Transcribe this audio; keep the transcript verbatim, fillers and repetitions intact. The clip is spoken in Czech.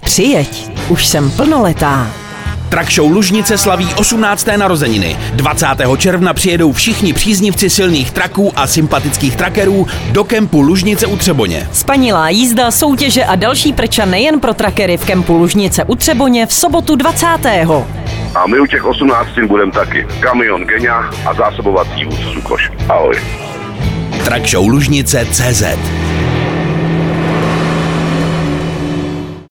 Přijeď, už jsem plnoletá. Truck Show Lužnice slaví osmnácté narozeniny. dvacátého června přijedou všichni příznivci silných traků a sympatických trackerů do kempu Lužnice u Třeboně. Spanilá jízda, soutěže a další prča nejen pro trackery v kempu Lužnice u Třeboně v sobotu dvacátého A my u těch osmnáctin budeme taky. Kamion Genia a zásobovací vůz Sukoš. Ahoj. Truck Show Lužnice tečka cé zet